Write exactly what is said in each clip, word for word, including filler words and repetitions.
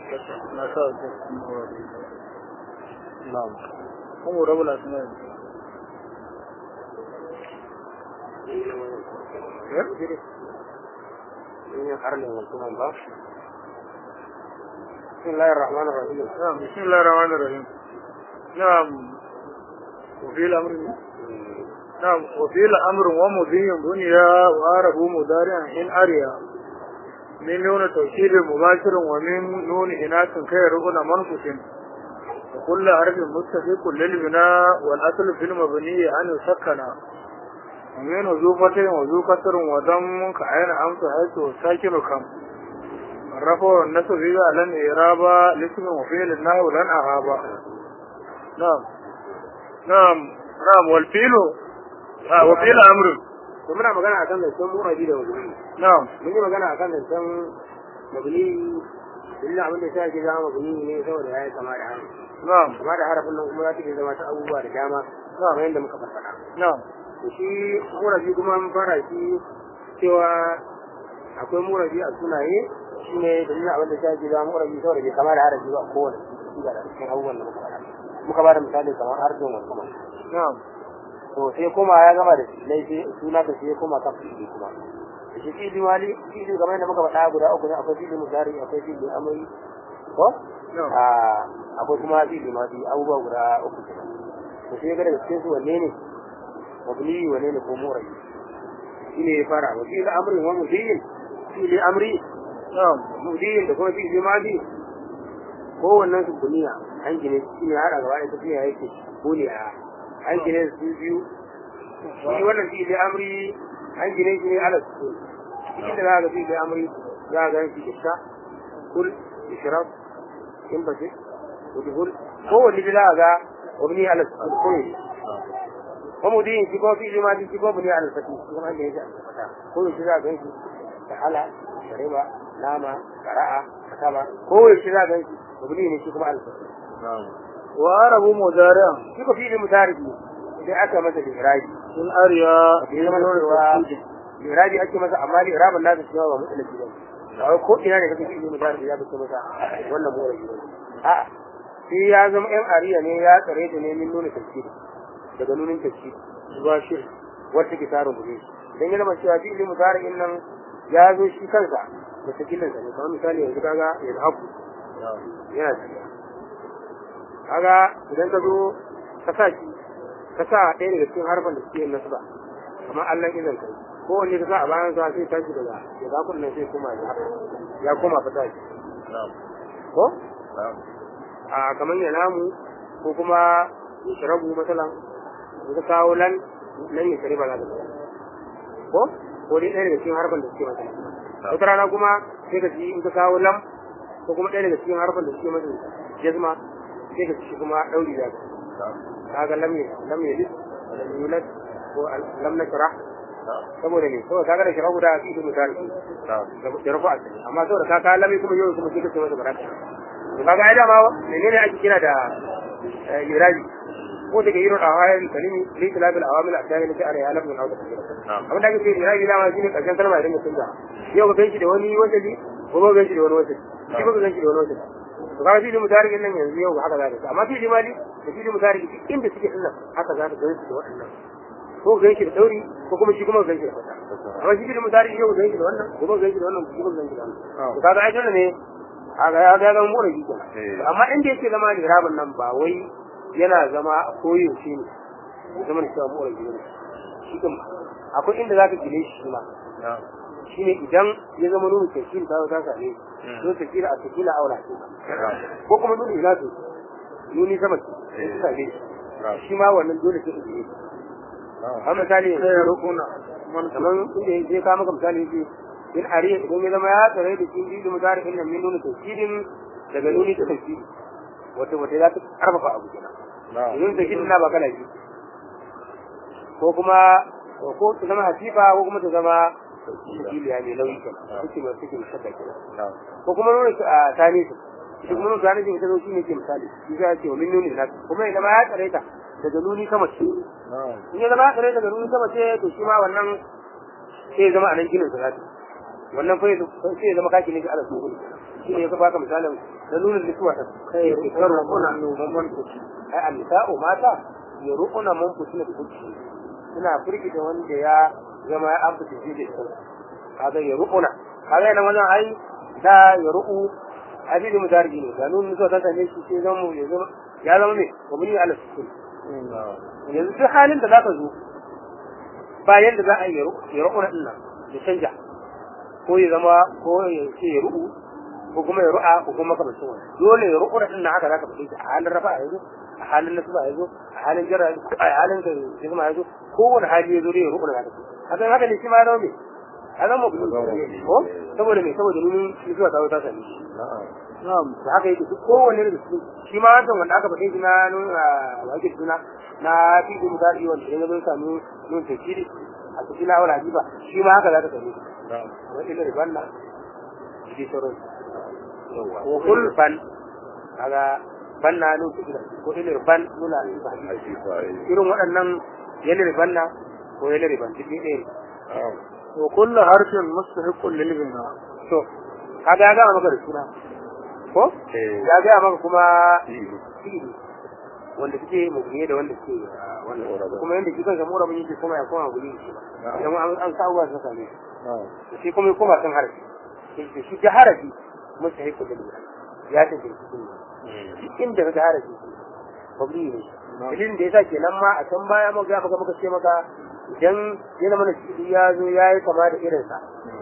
na sa na'am kuma rabula sunan eh ne karne wannan ba bismillahir rahmanir rahim na'am bismillahir rahmanir rahim na'am وفي الأمر نعم وفي الأمر ومضي بنيا وعرفه مضارعا إن أريا من نون توكيد مباشر ومن نون إناث خير ركن منقص وكل حرف مستفيق للبناء والأصل في المبني أن يسكن ومن وظوفة وذو كسر وضم كعين أمس حيث ساكن كم الرفع والنسب إذا لن إرابة لاسم وفعل النحو لن أهابا نعم نعم نعم والفيل اه وفيل امر to muna magana akan da san murabi da wani na'am mun yi magana akan da san mabni illa abin da sai ga mabni ne saboda yayi kama da harfi na'am kuma da harafin nan kuma za ta zama ta abubuwa da dama kamar yadda muka faɗa na'am to shi murabi kuma mun fara shi cewa akwai murabi a sunaye shine dalilin abin da sai ga murabi saboda bai kama da harfi ba kowane shi da cikin abubuwan da muka faɗa muka ba da misali kamar harfin wasu kuma na'am to sai kuma ya gama da laifi suna ka sai kuma kan fili kuma shi fili mali fili kamar yadda muka faɗa guda uku ne akwai fili mudari akwai fili amri ko a akwai kuma fili mali abubuwa guda uku ne to sai ga daga cikin su wanne ne mabni wanne ne ko murai shine ya fara wa fili amri wa mudiyin fili amri na'am mudiyin da kuma fili mali ko wannan su duniya an gine shi ne har a gaba da tafiya yake buniya an gine su biyu shi wannan fili amri an gine shi ne ala su shi da za ga fili amri za ga shi kisa kul ishrab in bace udhul ko wani da ga wani ala su ko ne ko mudin shi ko fili ma shi ko buni ala su kuma an gine shi ko shi za ga shi da hala shariba nama qara'a kataba ko shi za ga shi wani ne shi kuma ala su na'am wa arabu mudari'an shi ko fili mudari sai aka masa irabi in ariya irabi ake masa amma ni irabin nasu cewa ba mutsalaci ba kawai ko ina ne kake fili mudari ya bace masa wannan murabi a sai ya zama yan ariya ne ya tsare ta ne min nuna tafsir daga nunin tafsir zuwa shi wata ke taro mu ne dan yana cewa fili mudari din nan ya zo shi kansa da takilin sa ne kamar misali yanzu kaga ya haku yana tafiya kaga idan ka zo ka sa shi ka sa ɗaya daga cikin harfan da suke yin nasu ba kamar Allah izan kai ko wanne ka sa a bayan sa sai tashi daga ya ga kullun sai kuma ya ya koma fata shi ko a kamar ya namu ko kuma ya shirabu masalan ka kawo lan lan ya shariba za ka ko ko dai ɗaya daga cikin harfan da suke masa wata rana kuma sai ka ji in ka kawo lam ko kuma ɗaya daga cikin harfan da suke masa jazma sai ka ci kuma dauri da kaga lam ne lam ne lam yulad ko lam nasra saboda ne to kaga da shirabu da fi misali da rufa asali amma saboda ka ka lam kuma yau kuma kike masa baraka to kaga ai dama menene ake kira da irabi ko daga yiro da hayan kalimi li tilabil awamil asali ne sai ya lamu hauda amma da kike irabi dama shine karshen kalma idan mutum da yau ka ganshi da wani wasali ko ba ganshi da wani wasali shi ba ganshi da wani wasali to kaga fili mudari nan yanzu yau haka za ka amma fili mali da fili mudari inda suke dinnan haka za ka gansu da waɗannan ko ganshi da dauri ko kuma shi kuma ganshi da fata amma shi fili mudari yau ganshi da wannan ko ba ganshi da wannan ko ba ganshi da wannan to kaga ai dole ne kaga ya ga mu rage kenan amma inda yake zama da rabin nan ba wai yana zama a koyaushe ne zaman cewa mu rage ne shi kuma akwai inda zaka gile shi ma shine idan ya zama nuna tafsir ta ta same to tafsir a tafsila aula ce ko kuma nuna ila to nuni sama ce ta same shi ma wannan dole sai ne amma misali sai rukuna kaman inda ya ka maka misali yake in ariya idan ya zama ya tsare da cikin bidu mudari din nan min nuna tafsirin daga nuni ta tafsir wato wato za ta karfafa abu kenan idan tafsir na ba kana ji ko kuma ko ta zama hasifa ko kuma ta zama tafsiliya ne nauyi kan suke mai suke shakka kenan ko kuma nuna a tani su shi kuma nuna tani su ta zo shi ne ke misali shi ya ce min nuni na kuma idan ma ya tsare ta daga nuni sama ce in ya zama ya tsare daga nuni sama ce to shi ma wannan sai ya zama a nan ginin sa wannan fa sai ya zama kaki ne ga Allah su shi ne ya baka misalin na nuna nisuwa ta kai karo kuna mun kuci ai annisa'u mata ya ruƙuna mun kuci da kuci suna firgita wanda ya zama ya amfata shi da shi kaga ya ruƙuna kaga yana wannan ai da ya ruƙu hadisi mudarji ne da nuna nisuwa ta same shi sai zama ya zama ya zama ne mabni ala sukun yanzu duk halin da zaka zo bayan da za a yi ya ruƙuna din nan ya canja ko ya zama ko ya ce ya ruƙu ko kuma ya ru'a ko kuma kamar sun dole ya ruƙu din nan haka zaka fadi a halin rafa a yanzu a halin nasba yanzu a halin jarra a halin da kuma yanzu kowane hali ya zo da ya ruƙu da haka haka haka ne shi ma zama me a zama mu ko saboda me saboda nunin shi zuwa ta wata sani na'am to haka yake duk kowane da su shi ma wannan wanda aka fadi shi na nuna wake suna na fi da misali wanda ya zo samu nun tafsiri a cikin lawal habiba shi ma haka zaka sani na'am wani da ribanna shi sauran wa kul ban kaga ban na nun kira ko ile ban nuna irin waɗannan yana ban na ko yana ban duk ne wa kullu harfin mustahiqun lil bina to kaga ga maka da suna ko ya ga maka kuma fi'ili wanda kike mugune da wanda kike wannan kuma yanda kika ga mura mun yi kuma ya koma guri shi dan an kawo ba saka ne shi kuma kuma san harafi shi shi ga harafi mustahiqun lil bina ya tafi cikin inda ka harafi babri ne dalilin da yasa kenan ma a can baya muka ga muka ce maka idan yana mana shi ya zo yayi kama da irin sa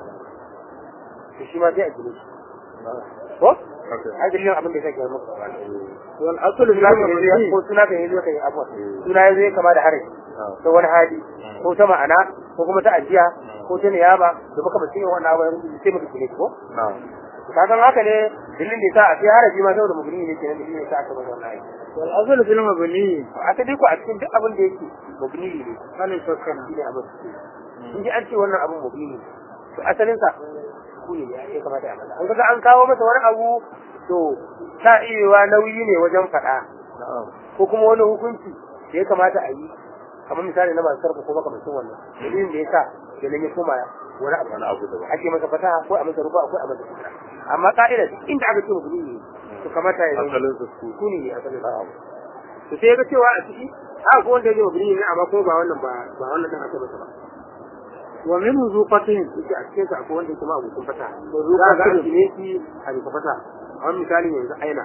to shi ma sai a gine shi ko ai dalilin abin da yake maka wal aslu bil amri ko suna da yazo kai abu suna yazo kama da harafi to wani hali ko ta ma'ana ko kuma ta ajiya ko ta niyaba da muka bace wannan abu sai muka gine ko kaga haka ne dalilin da yasa a sai harafi ma saboda muguni ne kenan dalilin da yasa aka bar wannan aiki wal aslu fil mabni a ta dai ko a cikin duk abin da yake muguni ne kana shakkan shi ne abin in ji an ce wannan abin muguni ne to asalin sa ku ne ya kamata a masa an kaga an kawo masa wani abu to ta iyawa nauyi ne wajen faɗa ko kuma wani hukunci da ya kamata a yi kamar misali na masu sarfa ko makamancin wannan dalilin da yasa da nan ya koma wani abu wani abu da ake masa fata ko a masa ruba ko a masa fata amma ka'ida inda aka ce muguni ne to kamata ya yi asalin su kuni ne asalin sa to sai ga cewa a ciki a ko wanda yake muguni ne amma ko ba wannan ba ba wannan dan aka masa ba wa min zuqatin yake a cikin sa ko wanda yake ma abun fata to zuqatin ne shi a bisa fata a wani misali ne yanzu aina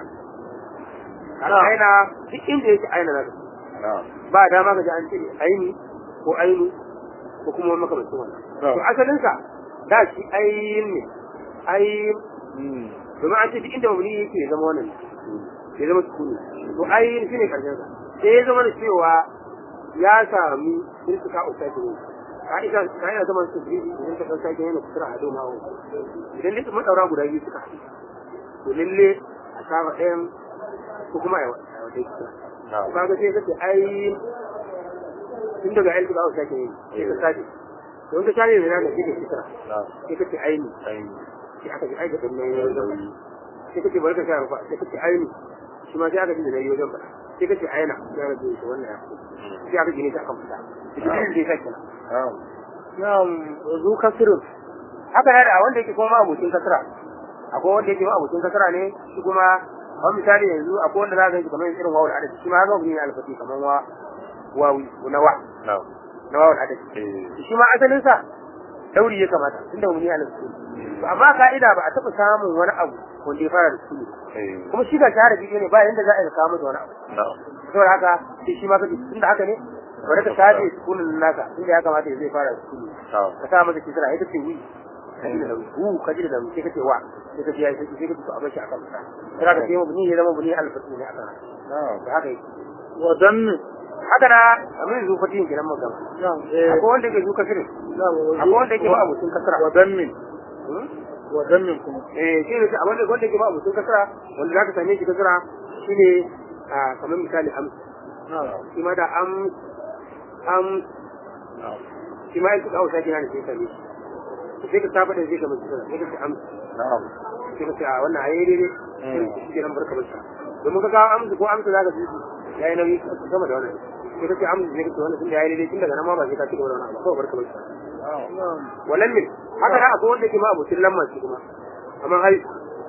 aina duk inda yake aina zaka ba dama ga an ce aini ko ainu ko kuma makamancin wannan to asalin sa da shi ayin ne ayin domin an ce duk inda mabuni yake ya zama wannan ya zama sukuni to ayin shine karshen sa sai ya zama da cewa ya sami irtika usaki ne ka'ida ka'ida zaman su biyu idan ka sauka ke yana kusura a doma wa idan duk madaura guda biyu suka haɗu to lalle a saba ɗayan ko kuma a wata kusura ba ga sai kace ai tun daga aiki ba usaki ne sai ka sake to in ka sake ne na ga kike kusura sai kace ai ni sai aka ji aika dan ne sai kace bari ka share fa sai kace ai ni shi ma sai aka ji da nayi wajen fada sai kace aina ya rage shi wannan ya sai aka ji ne ta kan fita sai dai sai na'am zu kasrun haka ne da wanda yake kuma abucin kasra akwai wanda yake abucin kasra ne shi kuma wani misali yanzu akwai wanda za ka yi kamar irin wawul adadi shi ma haka ne alfati kamar wa wawi na wa na wawul adadi shi ma asalin sa dauri ya kamata tunda mun yi alfati to amma ka'ida ba a taba samun wani abu wanda ya fara da su kuma shi ga shahara bidiyo ne ba yanda za a yi samu da wani abu saboda haka shi ma kaji tunda haka ne bari ka sabe sukunin naka inda ya kamata ya zai fara sukuni ka sa masa kisra ita ce wi kaji da wu kaji da sai kace wa sai kace yayi sai kace to abashi akan sa sai ka ce mabni ya zama mabni al-fatih ne akan da haka yake wa dan haka na amin zu fatin kiran magana akwai wanda yake zuka firin akwai wanda yake ba abutun kasra wa dan min wa dan min kuma eh shi ne abin da wanda yake ba abutun kasra wanda zaka same shi kasra shine kamar misali am shi ma da am am shi ma yake kawo sai yana sai sami sai ka saba da zai ka mutu sai ka ce am na'am sai ka ce a wannan ayi dai dai shi nan barka barka domin ka kawo amsu ko amsu zaka ji yayi nauyi sama da wannan sai ka ce amsu sai ka ce wannan tunda yayi dai tun daga nan ma ba sai ka ci gaba da wannan ba kawai barka barka wallan min haka da akwai wanda ke ma abucin lamma shi kuma amma hai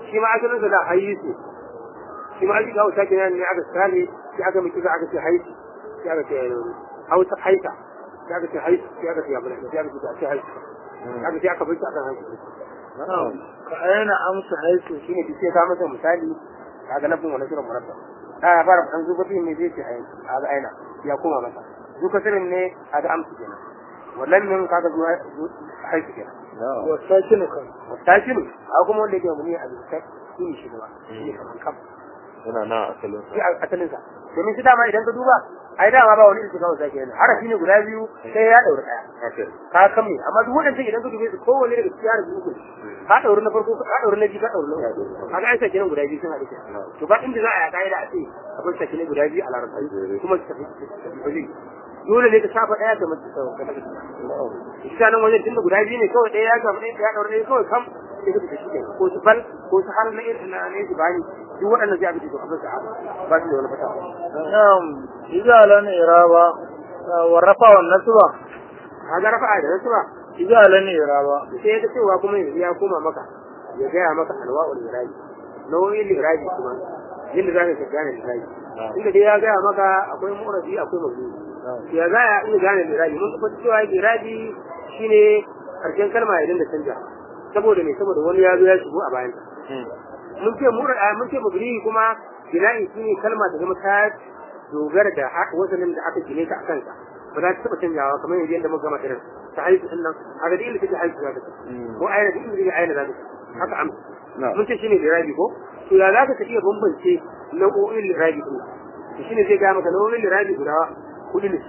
shi ma asalin sa da hayyisu shi ma aka hausa kenan ne aka sale shi aka miki za aka ce hayyisu shi aka ce hausa haita shi aka ce hayyisu shi aka ce ya bala shi aka ce hayyisu aka ce aka bar akan hayyisu ka aina amsa haisu shine ki ka masa misali kaga nafin wannan sura murabbal da ya fara an zuba tin ne zai ce hayyisu kaga aina ya koma masa zuka sirrin ne kaga amsa kenan wannan min kaga zuwa hayyisu kenan wa sakinu kan wasakinu a kuma wanda yake muni a bisa shi ne shi ba shi ne kaman kam yana na asalin shi asalin sa domin shi dama idan ka duba ai dama ba wani iltika wasa kenan harafi ne guda biyu sai ya daura daya ka kame amma duk wadannan idan ka dube su kowanne daga cikin harafi uku ka daura na farko ka daura na biyu ka daura na uku kaga ai sakinan guda biyu sun haɗu to ba inda za a yi kaida a ce akwai sakinan guda biyu a larabci kuma su tafi dole ne ka shafa daya da mutum ka tafi shi nan wajen tunda guda biyu ne kawai daya ya shafa daya ya daura ne kawai kam sai ka tafi shi ko su bal ko su hal na irin na ne su bani duk waɗannan zai abin da abin sa ba su da wani fata na'am izalan iraba wa rafa wa nasba kaga rafa da nasba izalan iraba sai ka cewa kuma ya koma maka ya gaya maka alwa'ul irabi nau'in irabi kuma yadda za ka gane irabi inda dai ya gaya maka akwai mu'rabi akwai mabni ya za a iya gane irabi mun kuma cewa irabi shine karshen kalma idan da canja saboda me saboda wani ya zo ya shigo a bayan mun ce mura mun ce mabni kuma bina'i shine kalma da zama ta dogara da wazanin da aka gine ta akan sa ba za ta taba canjawa kamar yadda muka gama irin ta haifu din nan a ga inda take haifu zaka ko ayyana da inda take ayyana zaka haka am mun ce shine irabi ko to ya zaka ta iya bambance nau'o'in irabi din to shine zai ga maka nau'o'in irabi guda kudi ne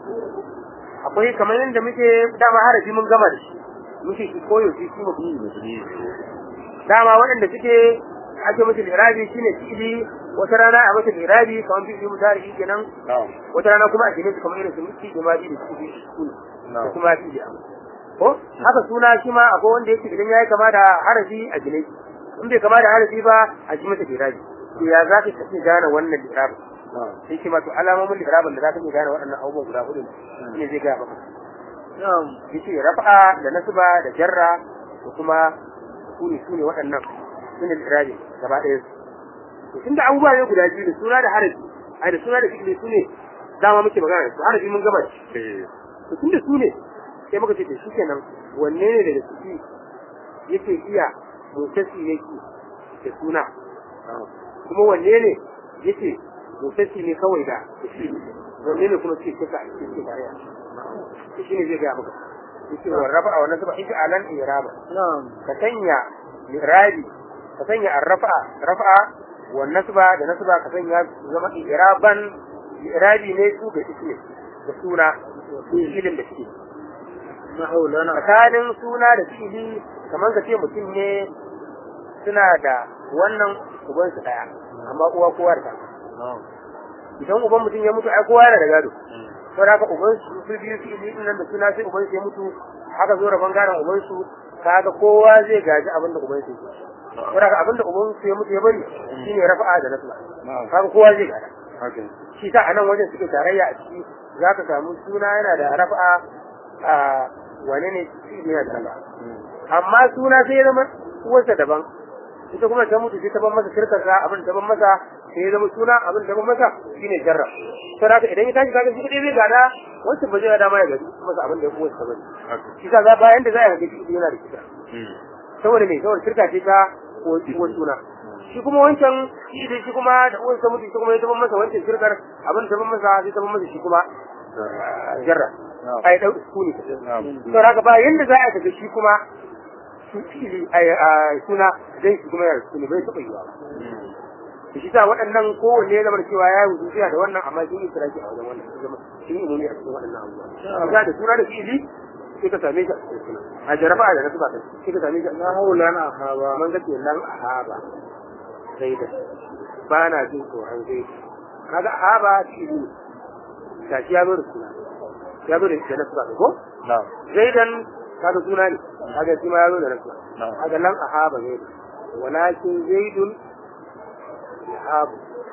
akwai kamar yadda muke dama harafi mun gama da shi muke shi koyo shi kuma bi dama waɗanda suke ake musu irabi shine fi'ili wata rana a masa irabi kamar fi'ili mutari kenan wata rana kuma a gine su kamar irin su miki da maji da fi'ili da kuma fi'ili amma ko haka suna shi ma akwai wanda yake idan yayi kama da harafi a gine in bai kama da harafi ba a ji masa irabi to ya za ka tafi gane wannan irabi sai shi ma to alamomin irabin da za ka gane waɗannan abubuwa guda hudu ne zai ga maka na'am yace rafa'a da nasba da jarra da kuma sune sune waɗannan sune irabi gaba ɗaya to tunda abubuwa ne guda biyu da suna da harafi ai da suna da fi'ili sune dama muke magana su harafi mun gama shi to tunda sune sai muka ce to shikenan wanne ne daga ciki yake iya mutasi yake da suna kuma wanne ne yake mutasi ne kawai da fi'ili wanne ne kuma ce kaka a cikin tarayya to shine zai ga maka yake wa rafa'a wa nasba ija alan iraba na'am ka sanya irabi ka sanya arrafa'a rafa'a wa nasba da nasba ka sanya zama iraban irabi ne su da ismi da suna fi'ilin da shi na haulana tsakanin suna da fi'ili kamar ka ce mutum ne suna da wannan uban su daya amma uwa kowa da idan uban mutum ya mutu ai kowa yana da gado to da ka uban su su biyu fi'ili din nan da suna sai uban su ya mutu haka zo da bangaren uban su kaga kowa zai gaji abin da uban su yake to da abin da uban su ya mutu ya bari shine rafa'a da nasba kaga kowa zai gada shi ta anan wajen suke tarayya a ciki zaka samu suna yana da rafa'a a wane ne fi'ili yana da rafa'a amma suna sai ya zama uwarsa daban ita kuma ta mutu sai ta ban masa shirkar sa abin ta ban masa sai ya zama suna abin ta ban masa shine jarra to da idan ya tashi kaga shi kadai zai gada wancan ba zai gada ma ya gadi masa abin da ya uwarsa bane shi ka ga bayan da za a ga shi yana da kisa saboda me saboda shirka ce ta uwar suna shi kuma wancan shi dai shi kuma da uwarsa mutu shi kuma ya ban masa wancan shirkar abin ta ban masa sai ta ban masa shi kuma jarra ai dau suni to da ba yanda za a ga shi kuma shi suna zai shi kuma yana suna bai taɓa yiwa ba shi sa waɗannan kowanne ya zama cewa ya yi wuzuciya da wannan amma sun yi kiraki a wajen wannan su zama sun yi umumi a cikin waɗannan abubuwa ga da suna da fi'ili sai ka same shi a cikin suna a jarafa da nasu ba ka sai ka same shi na haula na ahaba man ga kenan ahaba sai da ba na jin tsoron zai kaga ahaba fi'ili ga shi ya zo da suna ya zo da nasu ba ko zaidan kaga suna ne kaga shi ma yazo da rasul kaga nan ahaba zaid walakin zaidun ahab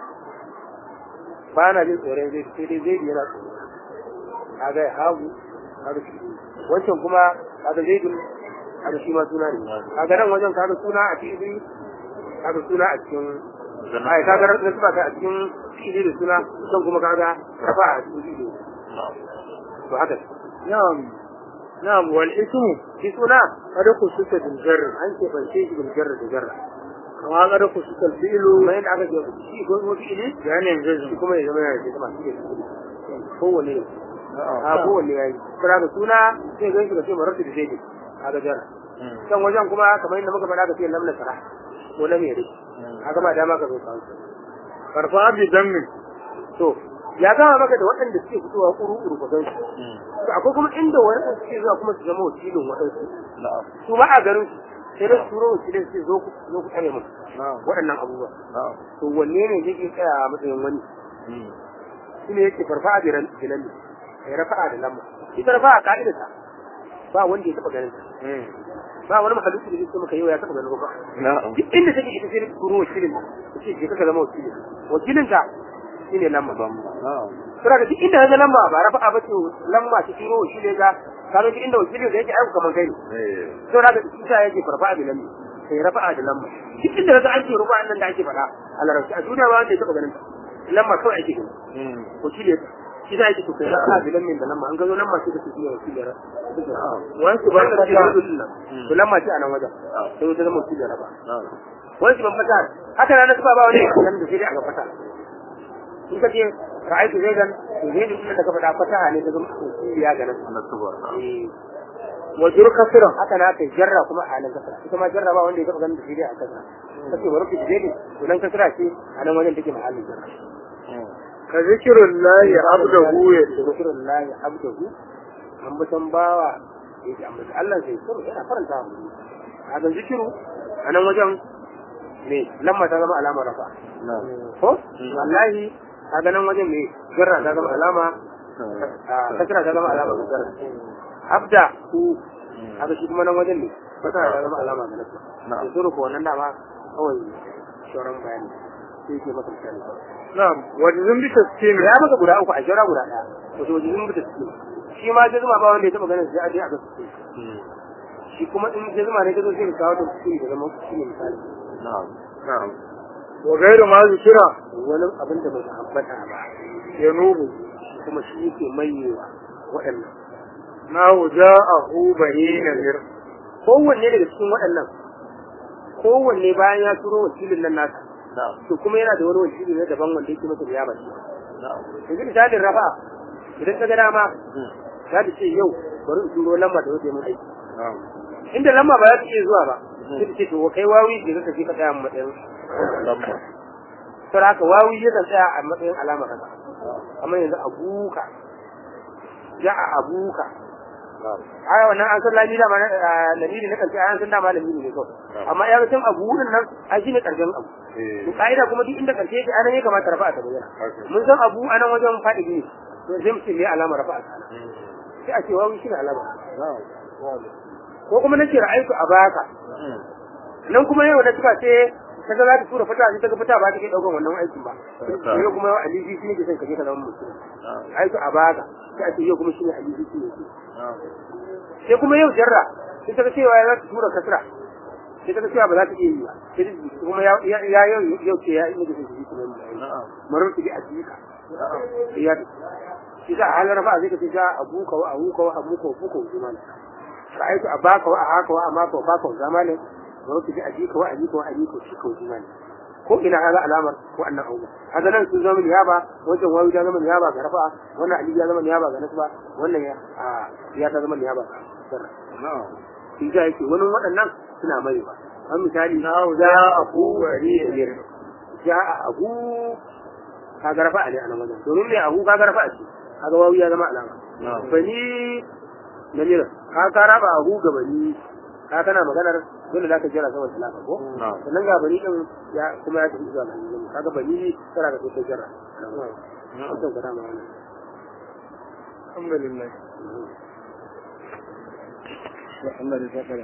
bana jin tsoron zaid sai dai zaid yana tsoro kaga ahabu kaga shi wancan kuma kaga zaidun kaga shi ma suna ne kaga nan wajen kaga suna a cikin kaga suna a cikin ai kaga nasba ka a cikin fi'ili da suna san kuma kaga rafa a cikin fi'ili to haka na'am na'am wal ismu shi suna kada ku suka bil jarr an ce ban ce shi bil jarra da jarra kama kada ku suka fi'lu mai da aka ce shi ko ko fi'ili yani yanzu shi kuma ya zama yana da kuma shi kowanne a kowanne yayi kira da suna sai ga shi da sai maratu da zai kaga jarra kan wajen kuma kamar yadda muka faɗa ka ce lamna sara ko lam yari haka ba dama ka zo ka farfa bi dammi to ya gama maka da waɗanda suke fitowa kuru kuru ka gansu to akwai kuma inda wani suke zuwa kuma su zama wakilin waɗansu su ma a garin sai da su turo wakilin su zo ku zo ku tare mu waɗannan abubuwa to wanne ne yake tsaya a matsayin wani shi ne yake farfa bi ran bilan ya rafa'a da lamma ita rafa'a ka'idarta ba wanda ya taɓa ganin ta ba wani mahaluki da zai maka yau ya taɓa ganin ba duk inda take ita sai ta turo wakilin ta ce je ka zama wakilin wakilin ta shine lamba ba sura da duk inda ga lamba ba rafa'a ba ce lamba ta turo wakilin ga ka ga inda wakilin da yake aika kaman kai sura da isa yake farfa'a da lamba sai rafa'a da lamba duk inda ga an ce ruba nan da ake faɗa a larabci a duniya ba wanda ya taɓa ganin ta lamba kawai ake gani wakilin shi za a yi to kai rafa'a da lamba da lamba an gazo lamba ce da su ne wakilin wani su ba ta da to lamma ce a nan wajen sai wata zama wakilin raba wani su ban fata haka na nasu ba wani nan da sai dai aka fata in ka ce ra'aitu zai gan to zai da da ka faɗa fata ne ta zama wakiliya ga nan wa jur kasira haka na kai jarra kuma a nan kasira ita ma jarra ba wanda ya taɓa ganin da sai dai a kasira kace wa rabbi zai to nan kasira ce a nan wajen take mahallin jarra ka zikirullahi abdahu ya zikirullahi abdahu ambatan bawa yake ambata Allah sai so yana faranta mu a ga zikiru a nan wajen ne lamma ta zama alama rafa ko wallahi a ga nan wajen ne garra ta zama alama kasra ta zama alama garra abda ku a ga shi kuma nan wajen ne kasra ta zama alama ga nasu na zuru ko wannan dama kawai shoran bayani sai ke maka misali na'am wajin bi taskin ya maka guda uku a jira guda daya to wajin bi taskin shi ma jazuma ba wanda ya taba ganin sai a je a ga su shi kuma in jazuma ne kazo sai ka kawo da su da zama shi ne misali na'am na'am wa gairu ma zikira wani abin da bai ambata ba ya nubu kuma shi yake mayewa waɗannan na waja'ahu bayina mir kowanne daga cikin waɗannan kowanne bayan ya turo wakilin nan nasa to kuma yana da wani wakili na daban wanda yake masa biya ba shi yanzu misalin rafa idan ka ga dama za ta ce yau bari in turo lamba da wata mun aiki inda lamba ba za ta iya zuwa ba sai ta ce to kai wawi da kake ka tsaya a matsayin lamba to haka wawi ya tsaya a matsayin alama kaza amma yanzu abuka ya a abuka ai wannan an san lamina ma lamini na karshe an san da malami ne kawai amma ya san abu din nan ai shine karshen abu to kaida kuma duk inda karshe yake anan ya kamata rafa ta bayyana mun san abu anan wajen fadi ne to zai mutum ne alama rafa ta sai a ce wawi shine alama ko kuma nace ra'aytu abaka nan kuma yau da tuka ce kaga za ta tura fata sai ta ga fata ba ta kai daukan wannan aikin ba yau kuma yau alifi shine ke son kaje ka zama mutum aitu abaka sai a ce yau kuma shine alifi shine sai kuma yau jarra sai ta ga cewa ya za ta tura kasra sai ta ga cewa ba za ta iya yi ba sai kuma ya ya yau yau ce ya ina da shi kuma marar ki a jika ya shi da halar fa zai ka ce ja abuka wa abuka wa abuka wa fuka zaman ra'aytu abaka wa ahaka wa amaka wa baka zamanin marar ki a jika wa ajika wa ajika shi ka zaman ko ina hada alamar wa'annan abubuwa haka nan sun zama niyaba wajen wawi ta zama niyaba ga rafa wannan ali ya zama niyaba ga nasba wannan ya ya ta zama niyaba ga na'am shi ga yake wani waɗannan suna mai ba an misali na za abu wari da ja abu ka ga rafa ali anan wajen domin me abu ka ga rafa ali kaga wawi ya zama alama bani namira ka ka raba abu ga bani ka kana maganar dole zaka jira sama salama ko sannan ga bani din ya kuma ya tafi zuwa bani kaga bani tsara da sai jira wannan ga dama wannan alhamdulillah alhamdulillah